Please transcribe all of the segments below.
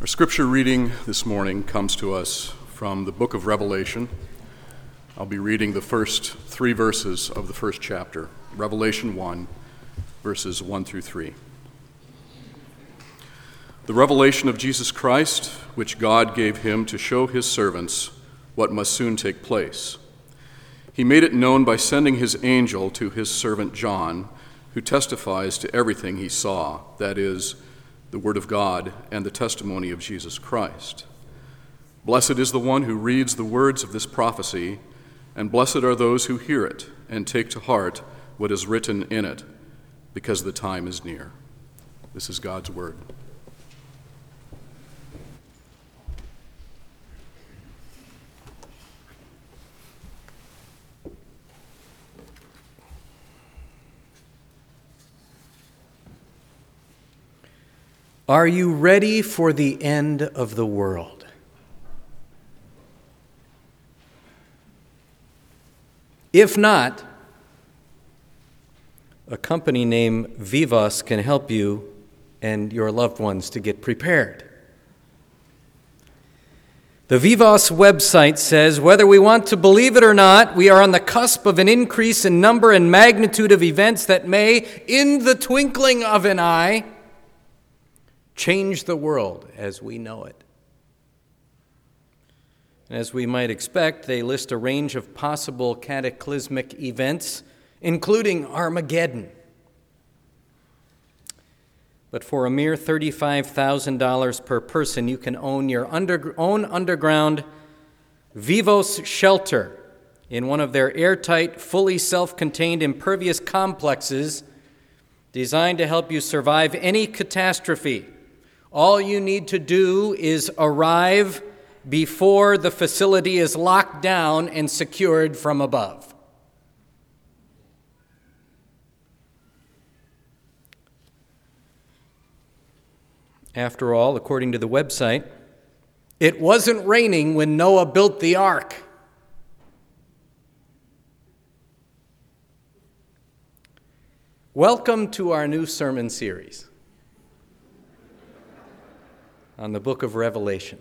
Our scripture reading this morning comes to us from the book of Revelation. I'll be reading the first 3 verses of the first chapter, Revelation 1, verses 1 through 3. The revelation of Jesus Christ, which God gave him to show his servants what must soon take place. He made it known by sending his angel to his servant John, who testifies to everything he saw, that is, the word of God and the testimony of Jesus Christ. Blessed is the one who reads the words of this prophecy, and blessed are those who hear it and take to heart what is written in it, because the time is near. This is God's word. Are you ready for the end of the world? If not, a company named Vivos can help you and your loved ones to get prepared. The Vivos website says, whether we want to believe it or not, we are on the cusp of an increase in number and magnitude of events that may, in the twinkling of an eye, change the world as we know it. As we might expect, they list a range of possible cataclysmic events, including Armageddon. But for a mere $35,000 per person, you can own your own underground Vivos shelter in one of their airtight, fully self-contained, impervious complexes designed to help you survive any catastrophe. All you need to do is arrive before the facility is locked down and secured from above. After all, according to the website, it wasn't raining when Noah built the ark. Welcome to our new sermon series on the book of Revelation.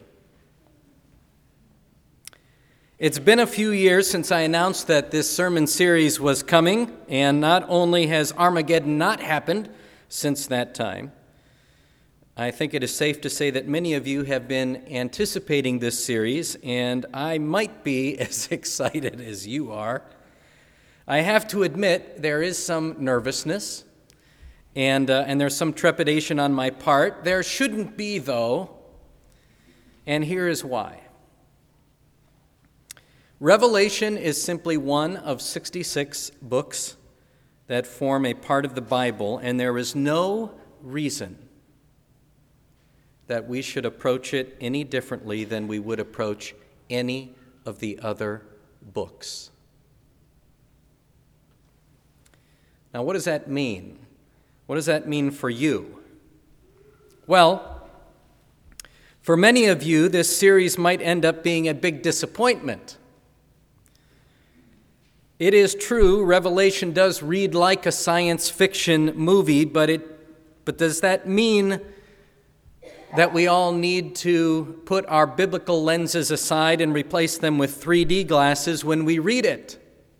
It's been a few years since I announced that this sermon series was coming, and not only has Armageddon not happened since that time, I think it is safe to say that many of you have been anticipating this series, and I might be as excited as you are. I have to admit there is some nervousness, and there's some trepidation on my part. There shouldn't be, though, and here is why. Revelation is simply one of 66 books that form a part of the Bible, and there is no reason that we should approach it any differently than we would approach any of the other books. Now, what does that mean? What does that mean for you? Well, for many of you, this series might end up being a big disappointment. It is true, Revelation does read like a science fiction movie, but does that mean that we all need to put our biblical lenses aside and replace them with 3D glasses when we read it?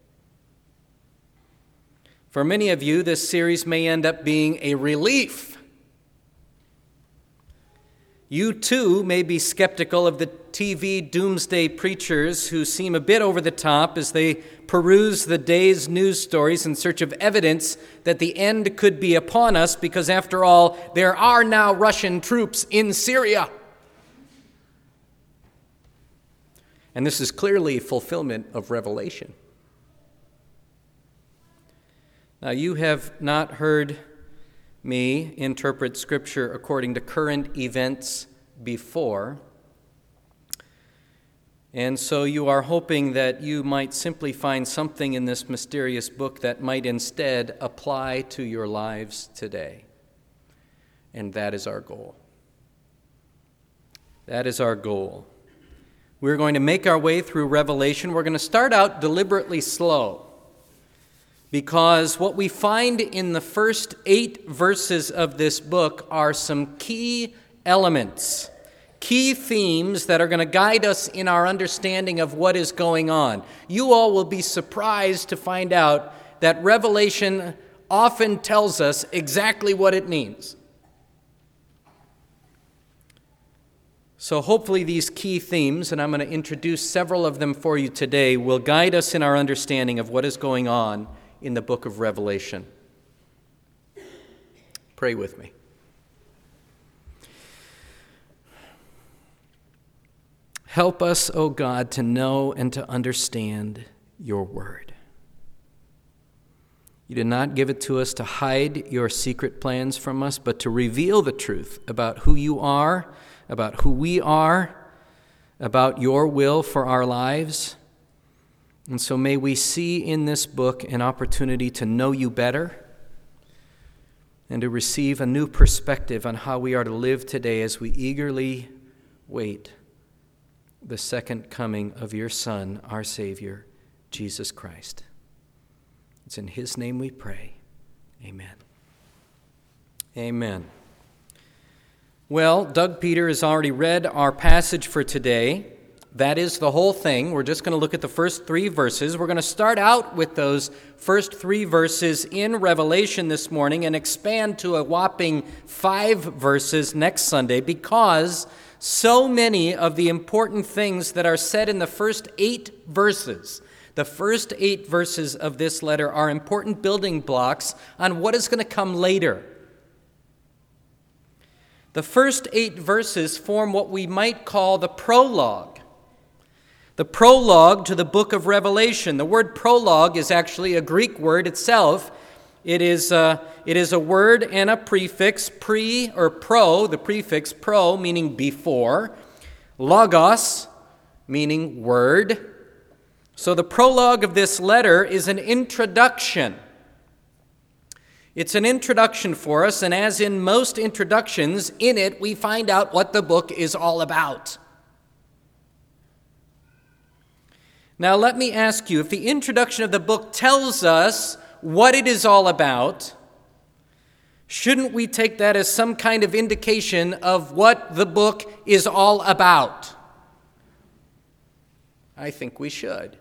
For many of you, this series may end up being a relief. You too may be skeptical of the TV doomsday preachers who seem a bit over the top as they peruse the day's news stories in search of evidence that the end could be upon us because, after all, there are now Russian troops in Syria. And this is clearly fulfillment of Revelation. Now, you have not heard me interpret Scripture according to current events before, and so you are hoping that you might simply find something in this mysterious book that might instead apply to your lives today. And that is our goal. That is our goal. We're going to make our way through Revelation. We're going to start out deliberately slow, because what we find in the first 8 verses of this book are some key elements key themes that are going to guide us in our understanding of what is going on. You all will be surprised to find out that Revelation often tells us exactly what it means. So hopefully these key themes, and I'm going to introduce several of them for you today, will guide us in our understanding of what is going on in the book of Revelation. Pray with me. Help us, O God, to know and to understand your word. You did not give it to us to hide your secret plans from us, but to reveal the truth about who you are, about who we are, about your will for our lives. And so may we see in this book an opportunity to know you better and to receive a new perspective on how we are to live today as we eagerly wait the second coming of your Son, our Savior, Jesus Christ. It's in his name we pray. Amen. Amen. Well, Doug Peter has already read our passage for today. That is the whole thing. We're just going to look at the first 3 verses. We're going to start out with those first 3 verses in Revelation this morning and expand to a whopping 5 verses next Sunday, because so many of the important things that are said in the first 8 verses, the first 8 verses of this letter, are important building blocks on what is going to come later. The first 8 verses form what we might call the prologue. The prologue to the book of Revelation. The word prologue is actually a Greek word itself. It is a word and a prefix, pre or pro, the prefix pro meaning before, logos meaning word. So the prologue of this letter is an introduction. It's an introduction for us, and as in most introductions, in it we find out what the book is all about. Now let me ask you, if the introduction of the book tells us what it is all about, shouldn't we take that as some kind of indication of what the book is all about? I think we should.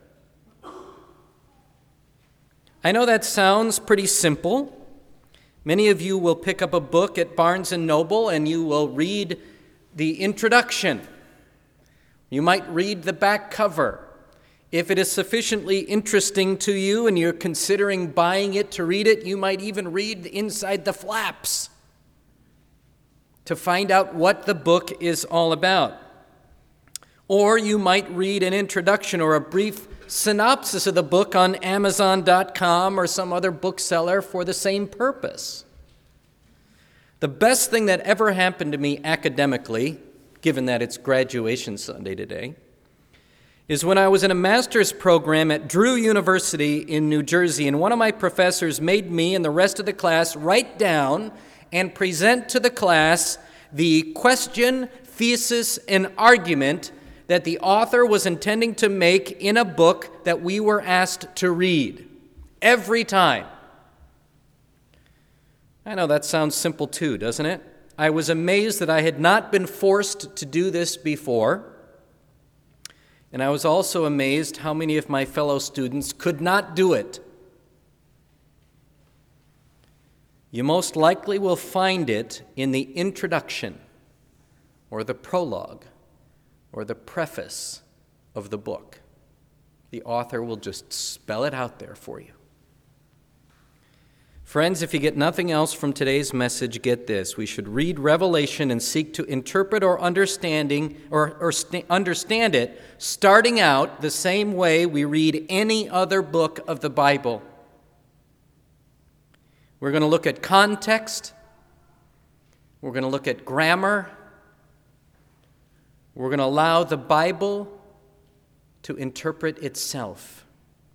I know that sounds pretty simple. Many of you will pick up a book at Barnes & Noble and you will read the introduction. You might read the back cover. If it is sufficiently interesting to you and you're considering buying it to read it, you might even read inside the flaps to find out what the book is all about. Or you might read an introduction or a brief synopsis of the book on Amazon.com or some other bookseller for the same purpose. The best thing that ever happened to me academically, given that it's graduation Sunday today, is when I was in a master's program at Drew University in New Jersey, and one of my professors made me and the rest of the class write down and present to the class the question, thesis, and argument that the author was intending to make in a book that we were asked to read. Every time. I know that sounds simple too, doesn't it? I was amazed that I had not been forced to do this before. And I was also amazed how many of my fellow students could not do it. You most likely will find it in the introduction or the prologue or the preface of the book. The author will just spell it out there for you. Friends, if you get nothing else from today's message, get this. We should read Revelation and seek to interpret or understand it, starting out the same way we read any other book of the Bible. We're going to look at context. We're going to look at grammar. We're going to allow the Bible to interpret itself.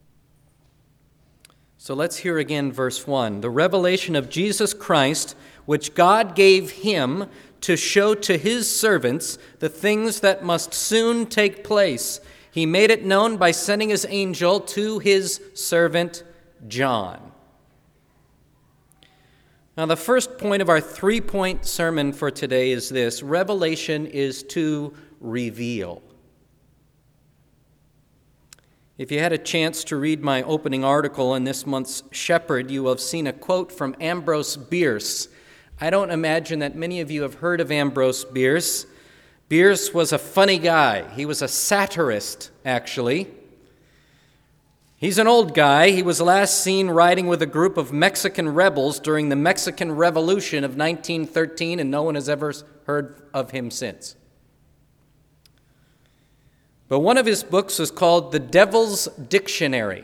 So let's hear again verse 1. The revelation of Jesus Christ, which God gave him to show to his servants the things that must soon take place. He made it known by sending his angel to his servant John. Now, the first point of our three-point sermon for today is this: revelation is to reveal. If you had a chance to read my opening article in this month's Shepherd, you will have seen a quote from Ambrose Bierce. I don't imagine that many of you have heard of Ambrose Bierce. Bierce was a funny guy. He was a satirist, actually. He's an old guy. He was last seen riding with a group of Mexican rebels during the Mexican Revolution of 1913, and no one has ever heard of him since. But one of his books is called The Devil's Dictionary,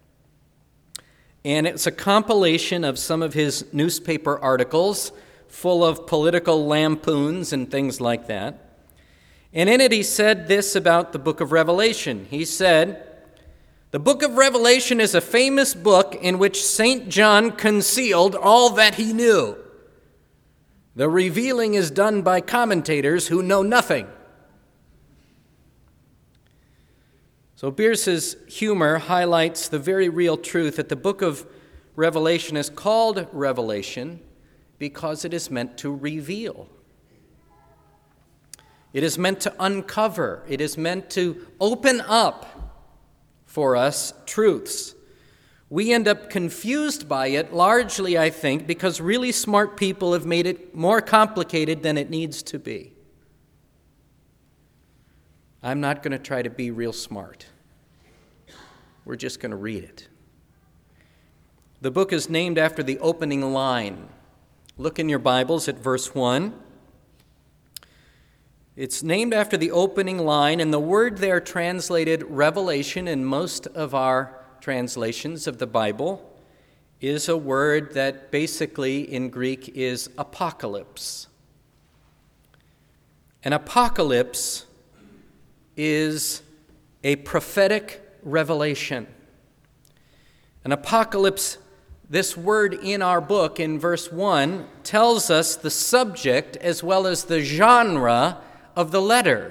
and it's a compilation of some of his newspaper articles full of political lampoons and things like that. And in it he said this about the book of Revelation. He said, "The book of Revelation is a famous book in which St. John concealed all that he knew. The revealing is done by commentators who know nothing." So Bierce's humor highlights the very real truth that the book of Revelation is called Revelation because it is meant to reveal. It is meant to uncover. It is meant to open up for us truths. We end up confused by it, largely, I think, because really smart people have made it more complicated than it needs to be. I'm not going to try to be real smart. We're just going to read it. The book is named after the opening line. Look in your Bibles at verse 1. It's named after the opening line, and the word there translated revelation in most of our translations of the Bible is a word that basically in Greek is apocalypse. An apocalypse is a prophetic revelation. An apocalypse, this word in our book in verse 1, tells us the subject as well as the genre of the letter.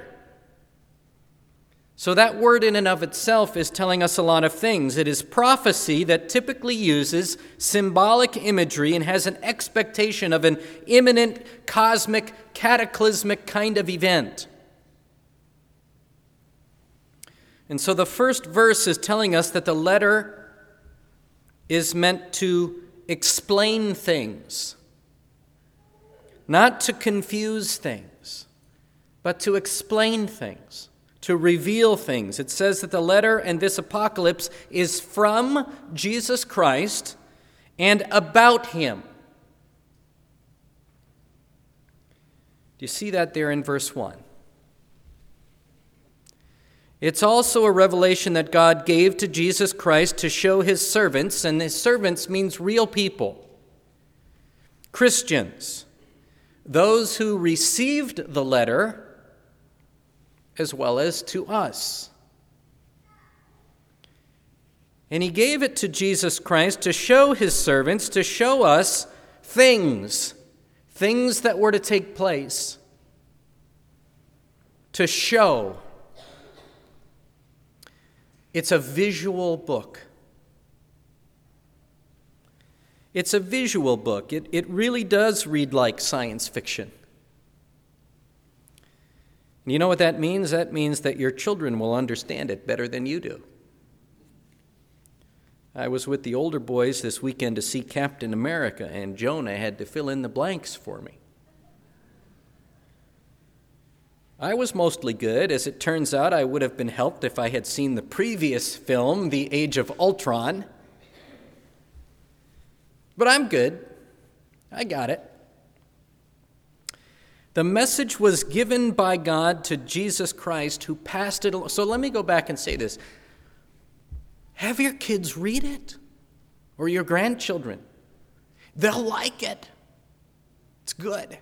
So that word in and of itself is telling us a lot of things. It is prophecy that typically uses symbolic imagery and has an expectation of an imminent, cosmic, cataclysmic kind of event. And so the first verse is telling us that the letter is meant to explain things, not to confuse things, but to explain things, to reveal things. It says that the letter and this apocalypse is from Jesus Christ and about him. Do you see that there in verse 1? It's also a revelation that God gave to Jesus Christ to show his servants, and his servants means real people, Christians, those who received the letter, as well as to us. And he gave it to Jesus Christ to show his servants, to show us things that were to take place, to show. It's a visual book. It's a visual book. It really does read like science fiction. And you know what that means? That means that your children will understand it better than you do. I was with the older boys this weekend to see Captain America, and Jonah had to fill in the blanks for me. I was mostly good. As it turns out, I would have been helped if I had seen the previous film, The Age of Ultron. But I'm good. I got it. The message was given by God to Jesus Christ, who passed it along. So let me go back and say this. Have your kids read it, or your grandchildren. They'll like it. It's good.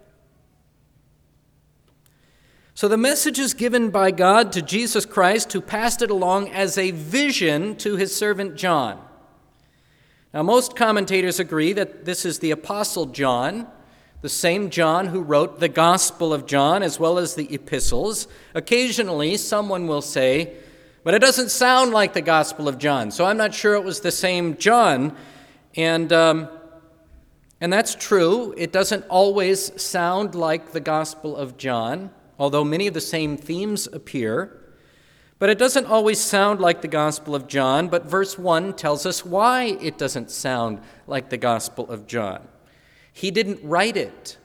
So the message is given by God to Jesus Christ, who passed it along as a vision to his servant John. Now, most commentators agree that this is the Apostle John, the same John who wrote the Gospel of John as well as the epistles. Occasionally, someone will say, but it doesn't sound like the Gospel of John, so I'm not sure it was the same John. And And that's true. It doesn't always sound like the Gospel of John, although many of the same themes appear. But it doesn't always sound like the Gospel of John, but verse 1 tells us why it doesn't sound like the Gospel of John. He didn't write it.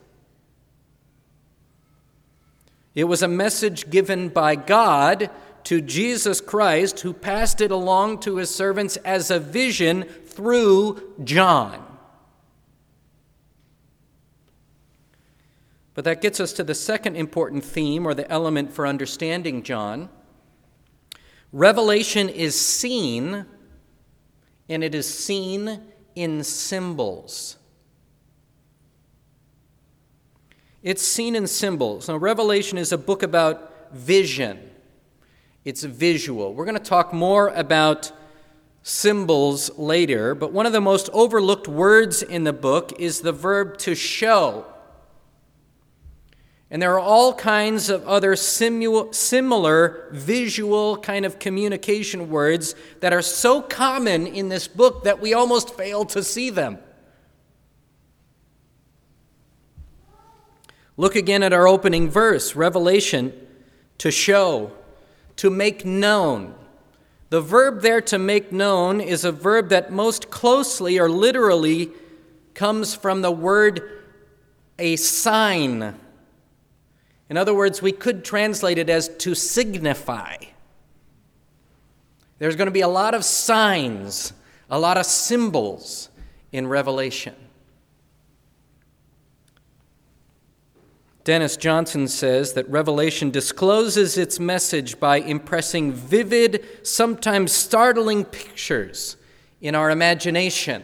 It was a message given by God to Jesus Christ, who passed it along to his servants as a vision through John. But that gets us to the second important theme, or the element for understanding John. Revelation is seen, and it is seen in symbols. It's seen in symbols. Now, Revelation is a book about vision. It's visual. We're going to talk more about symbols later, but one of the most overlooked words in the book is the verb to show. And there are all kinds of other similar visual kind of communication words that are so common in this book that we almost fail to see them. Look again at our opening verse, Revelation, to show, to make known. The verb there, to make known, is a verb that most closely or literally comes from the word a sign. In other words, we could translate it as to signify. There's going to be a lot of signs, a lot of symbols in Revelation. Dennis Johnson says that Revelation discloses its message by impressing vivid, sometimes startling pictures in our imagination.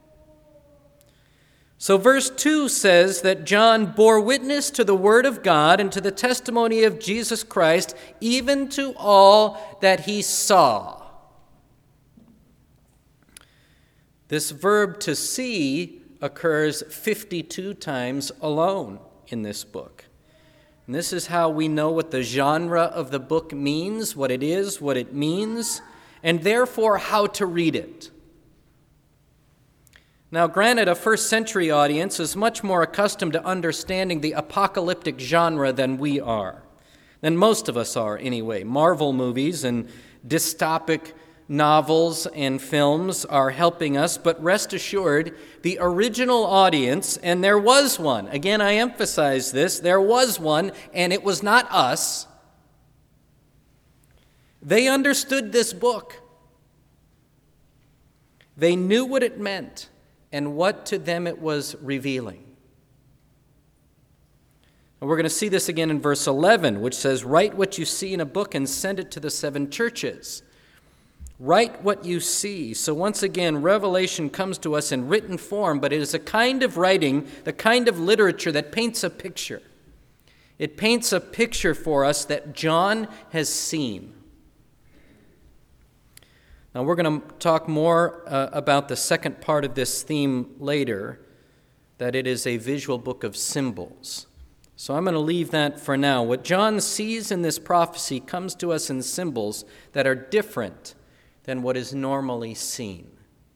So verse 2 says that John bore witness to the word of God and to the testimony of Jesus Christ, even to all that he saw. This verb to see occurs 52 times alone in this book. And this is how we know what the genre of the book means, what it is, what it means, and therefore how to read it. Now, granted, a first century audience is much more accustomed to understanding the apocalyptic genre than we are, than most of us are anyway. Marvel movies and dystopic novels and films are helping us, but rest assured, the original audience, and there was one, again I emphasize this, there was one, and it was not us. They understood this book. They knew what it meant and what to them it was revealing. And we're going to see this again in verse 11, which says, "Write what you see in a book and send it to the 7 churches." Write what you see. So once again, Revelation comes to us in written form, but it is a kind of writing, the kind of literature that paints a picture. It paints a picture for us that John has seen. Now, we're going to talk more about the second part of this theme later, that it is a visual book of symbols. So I'm going to leave that for now. What John sees in this prophecy comes to us in symbols that are different than what is normally seen.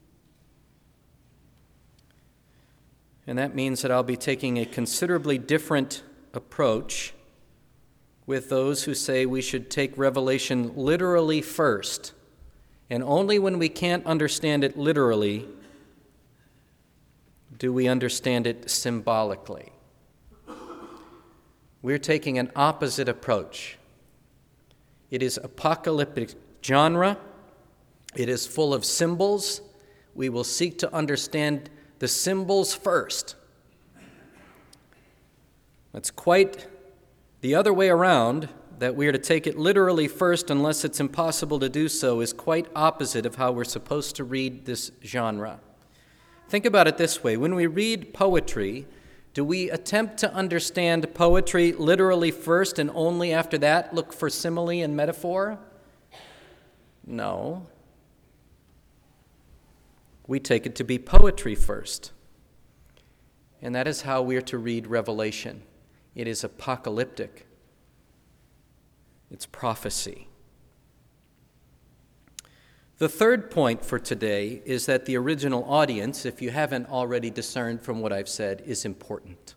And that means that I'll be taking a considerably different approach with those who say we should take Revelation literally first. And only when we can't understand it literally do we understand it symbolically. We're taking an opposite approach. It is apocalyptic genre. It is full of symbols. We will seek to understand the symbols first. That's quite the other way around. That we are to take it literally first unless it's impossible to do so is quite opposite of how we're supposed to read this genre. Think about it this way. When we read poetry, do we attempt to understand poetry literally first and only after that look for simile and metaphor? No. We take it to be poetry first. And that is how we are to read Revelation. It is apocalyptic. It's prophecy. The third point for today is that the original audience, if you haven't already discerned from what I've said, is important.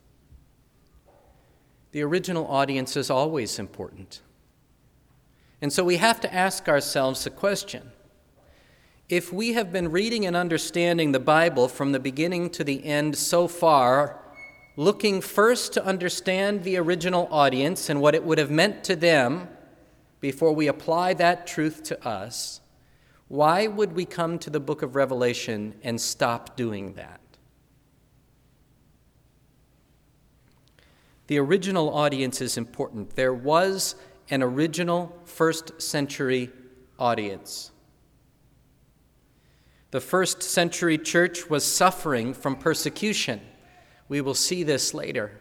The original audience is always important. And so we have to ask ourselves the question: if we have been reading and understanding the Bible from the beginning to the end so far, looking first to understand the original audience and what it would have meant to them before we apply that truth to us, why would we come to the book of Revelation and stop doing that? The original audience is important. There was an original first century audience. The first century church was suffering from persecution. We will see this later.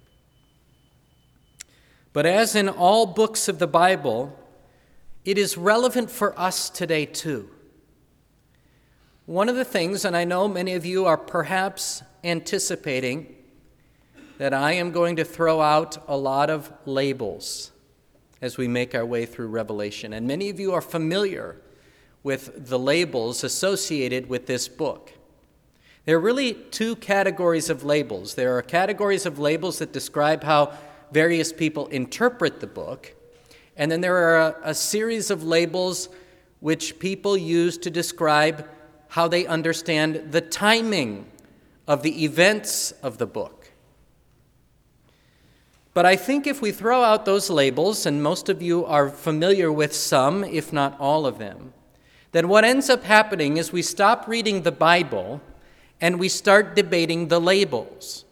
But as in all books of the Bible, it is relevant for us today too. One of the things, and I know many of you are perhaps anticipating that I am going to throw out a lot of labels as we make our way through Revelation. And many of you are familiar with the labels associated with this book. There are really two categories of labels. There are categories of labels that describe how various people interpret the book, and then there are a series of labels which people use to describe how they understand the timing of the events of the book. But I think if we throw out those labels, and most of you are familiar with some, if not all of them, then what ends up happening is we stop reading the Bible and we start debating the labels.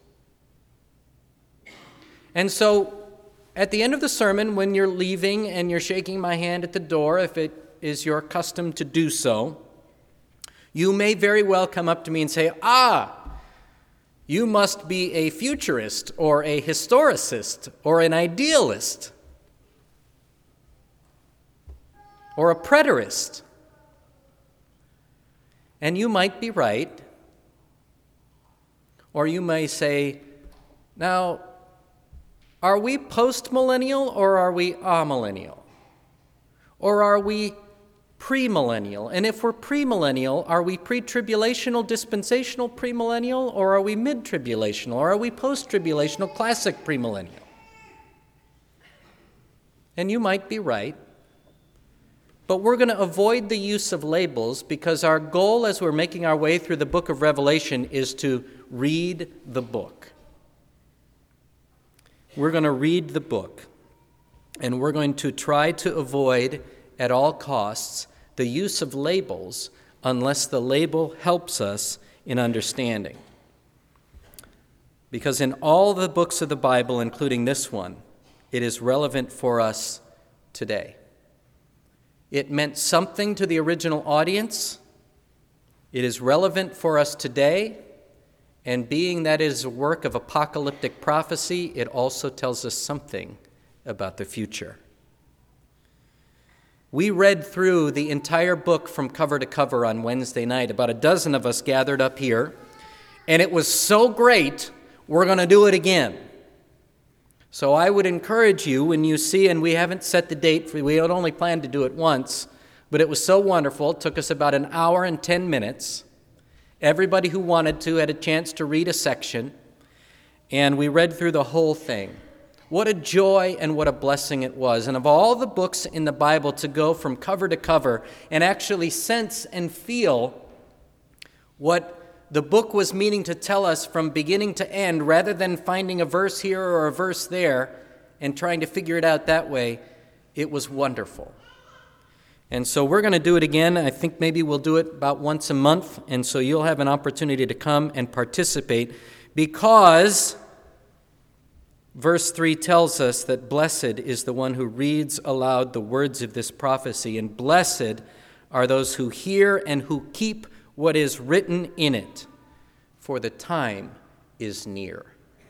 And so at the end of the sermon, when you're leaving and you're shaking my hand at the door, if it is your custom to do so, you may very well come up to me and say, you must be a futurist or a historicist or an idealist or a preterist. And you might be right. Or you may say, now, are we post-millennial or are we amillennial? Or are we premillennial? And if we're premillennial, are we pre-tribulational, dispensational premillennial, or are we mid-tribulational, or are we post-tribulational, classic premillennial? And you might be right. But we're going to avoid the use of labels because our goal as we're making our way through the book of Revelation is to read the book. We're going to read the book, and we're going to try to avoid at all costs the use of labels unless the label helps us in understanding. Because in all the books of the Bible, including this one, it is relevant for us today. It meant something to the original audience. It is relevant for us today. And being that it is a work of apocalyptic prophecy, it also tells us something about the future. We read through the entire book from cover to cover on Wednesday night. About a dozen of us gathered up here. And it was so great, we're going to do it again. So I would encourage you when you see, and we haven't set the date, we had only planned to do it once, but it was so wonderful. It took us about an hour and 10 minutes. Everybody who wanted to had a chance to read a section, and we read through the whole thing. What a joy and what a blessing it was. And of all the books in the Bible to go from cover to cover and actually sense and feel what the book was meaning to tell us from beginning to end, rather than finding a verse here or a verse there and trying to figure it out that way, it was wonderful. And so we're going to do it again. I think maybe we'll do it about once a month, and so you'll have an opportunity to come and participate, because verse 3 tells us that blessed is the one who reads aloud the words of this prophecy, and blessed are those who hear and who keep what is written in it, for the time is near.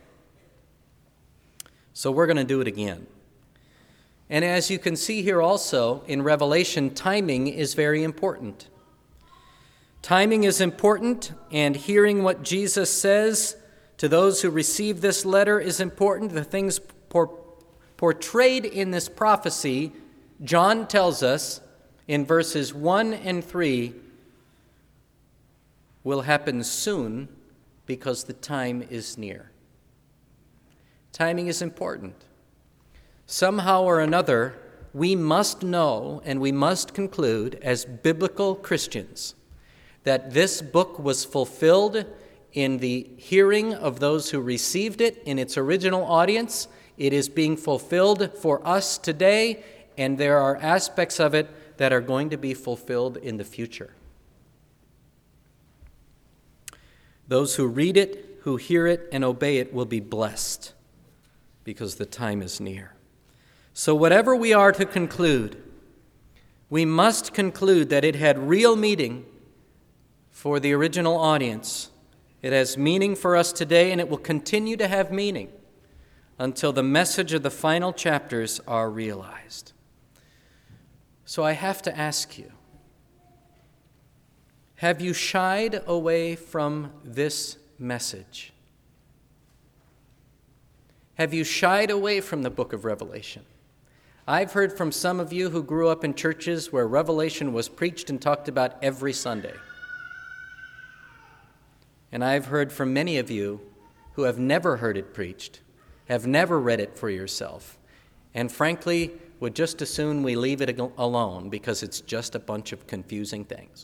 So we're going to do it again. And as you can see here also in Revelation, timing is very important. Timing is important, and hearing what Jesus says to those who receive this letter is important. The things portrayed in this prophecy, John tells us, in verses 1 and 3 will happen soon because the time is near. Timing is important. Somehow or another, we must know and we must conclude as biblical Christians that this book was fulfilled in the hearing of those who received it in its original audience. It is being fulfilled for us today, and there are aspects of it that are going to be fulfilled in the future. Those who read it, who hear it, and obey it will be blessed because the time is near. So whatever we are to conclude, we must conclude that it had real meaning for the original audience. It has meaning for us today, and it will continue to have meaning until the message of the final chapters are realized. So I have to ask you, have you shied away from this message? Have you shied away from the book of Revelation? I've heard from some of you who grew up in churches where Revelation was preached and talked about every Sunday. And I've heard from many of you who have never heard it preached, have never read it for yourself, and frankly, would just as soon we leave it alone because it's just a bunch of confusing things.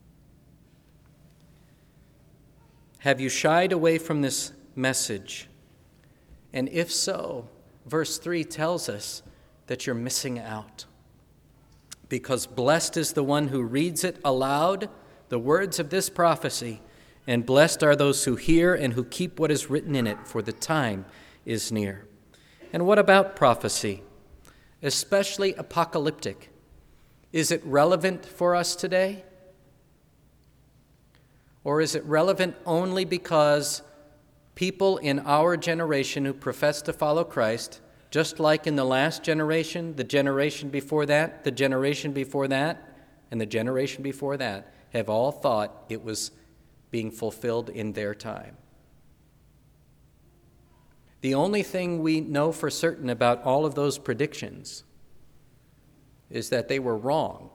Have you shied away from this message? And if so, verse 3 tells us that you're missing out. Because blessed is the one who reads it aloud, the words of this prophecy, and blessed are those who hear and who keep what is written in it, for the time is near. And what about prophecy, especially apocalyptic? Is it relevant for us today? Or is it relevant only because people in our generation who profess to follow Christ, just like in the last generation, the generation before that, the generation before that, and the generation before that, have all thought it was being fulfilled in their time? The only thing we know for certain about all of those predictions is that they were wrong.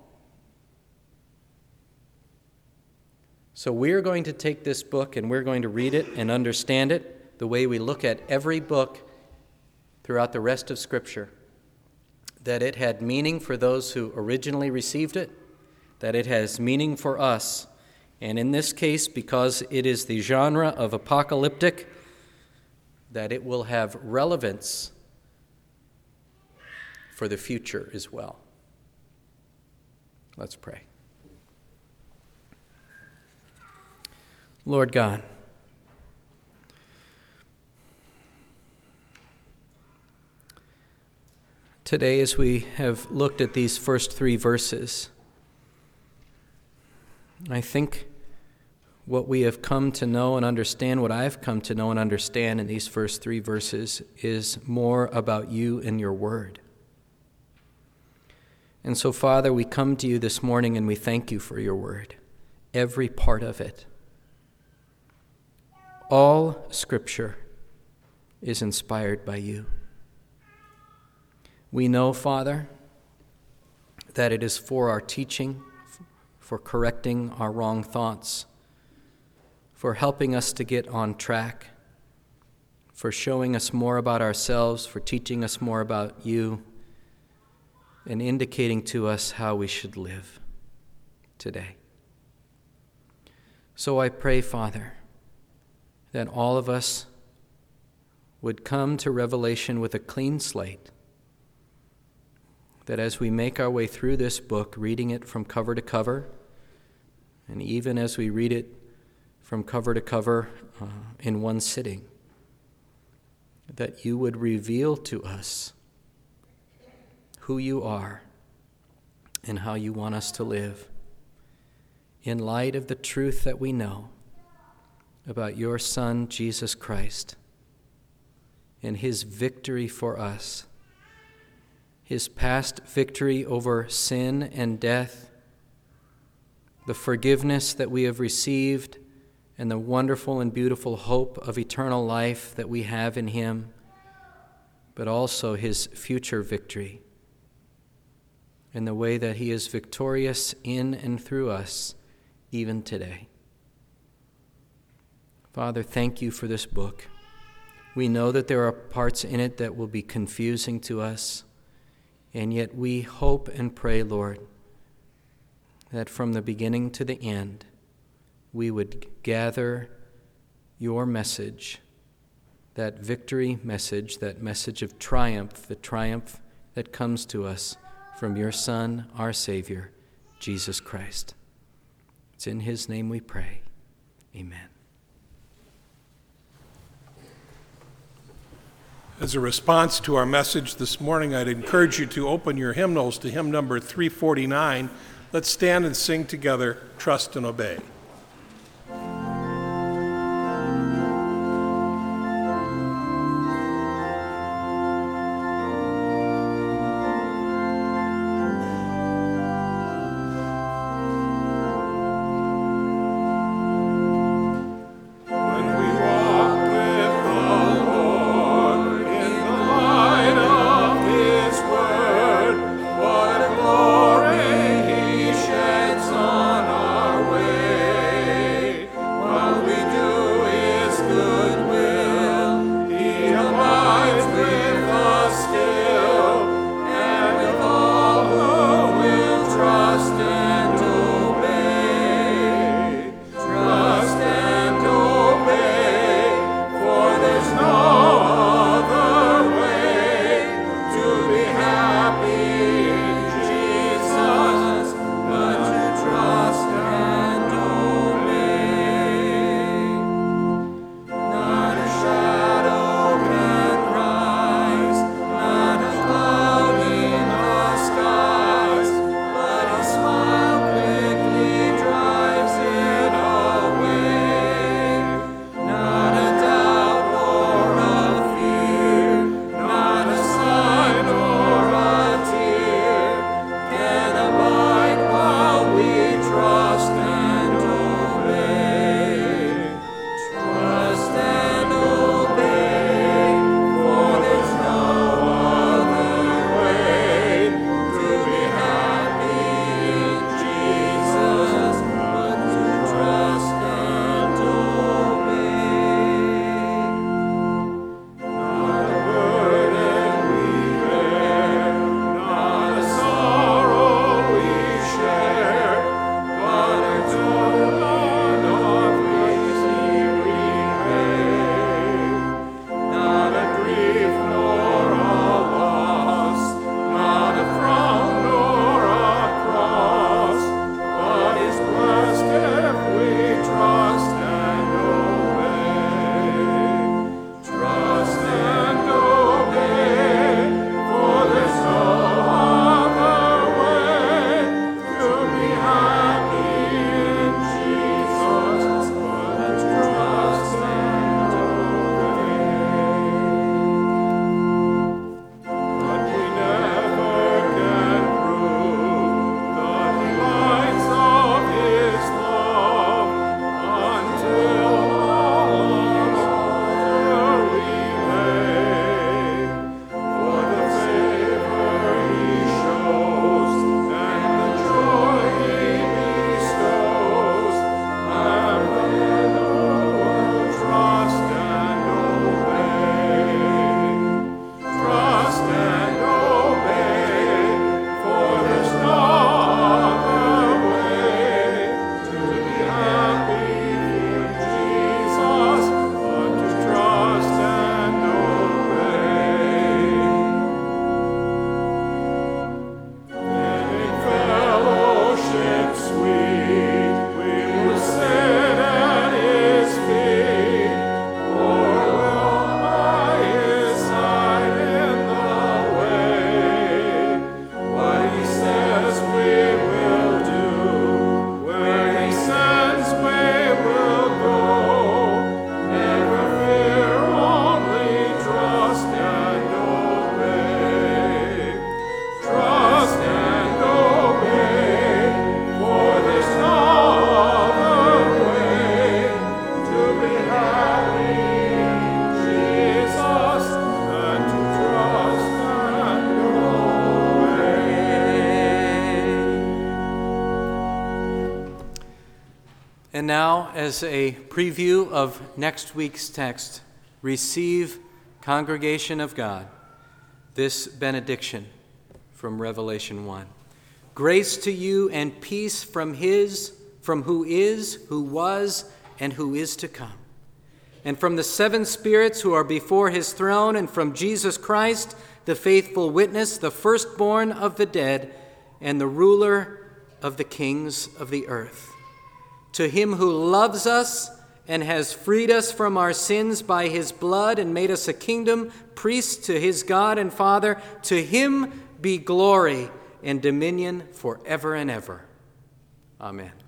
So we're going to take this book and we're going to read it and understand it the way we look at every book throughout the rest of Scripture, that it had meaning for those who originally received it, that it has meaning for us, and in this case, because it is the genre of apocalyptic, that it will have relevance for the future as well. Let's pray. Lord God, today as we have looked at these first 3 verses, I think what we have come to know and understand, what I've come to know and understand in these first 3 verses, is more about you and your word. And so, Father, we come to you this morning and we thank you for your word, every part of it. All Scripture is inspired by you. We know, Father, that it is for our teaching, for correcting our wrong thoughts, for helping us to get on track, for showing us more about ourselves, for teaching us more about you, and indicating to us how we should live today. So I pray, Father, that all of us would come to Revelation with a clean slate, that as we make our way through this book, reading it from cover to cover, and even as we read it from cover to cover in one sitting, that you would reveal to us who you are and how you want us to live in light of the truth that we know about your Son, Jesus Christ, and his victory for us, his past victory over sin and death, the forgiveness that we have received, and the wonderful and beautiful hope of eternal life that we have in him, but also his future victory and the way that he is victorious in and through us even today. Father, thank you for this book. We know that there are parts in it that will be confusing to us, and yet we hope and pray, Lord, that from the beginning to the end, we would gather your message, that victory message, that message of triumph, the triumph that comes to us from your Son, our Savior, Jesus Christ. It's in his name we pray. Amen. As a response to our message this morning, I'd encourage you to open your hymnals to hymn number 349. Let's stand and sing together, Trust and Obey. Glory he sheds on our way. And now, as a preview of next week's text, receive, congregation of God, this benediction from Revelation 1. Grace to you and peace from who is, who was, and who is to come, and from the seven spirits who are before his throne, and from Jesus Christ, the faithful witness, the firstborn of the dead, and the ruler of the kings of the earth. To him who loves us and has freed us from our sins by his blood and made us a kingdom, priests to his God and Father, to him be glory and dominion forever and ever. Amen.